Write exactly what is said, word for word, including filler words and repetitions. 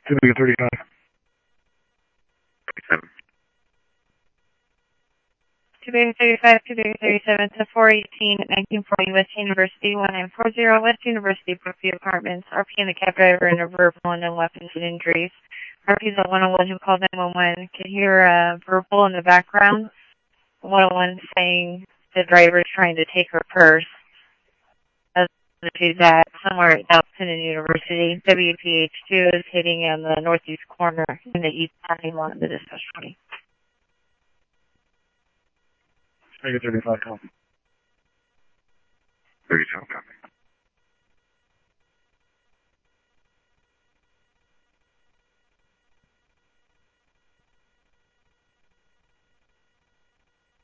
Jamaica thirty-five. thirty-seven. Jamaica thirty-five, Jamaica thirty-seven to four eighteen at nineteen forty West University, one nine four zero West University, Brookview Apartments. R P and the cab driver and a verbal and no weapons and injuries. R P's at one oh one who called nine one one. Can hear a verbal in the background. one oh one saying the driver's trying to take her purse. As to that, somewhere at Dalton University. W P H two is hitting on the northeast corner in the east parking lot of the dispatch twenty. Jamaica thirty-five, copy. thirty-seven, copy.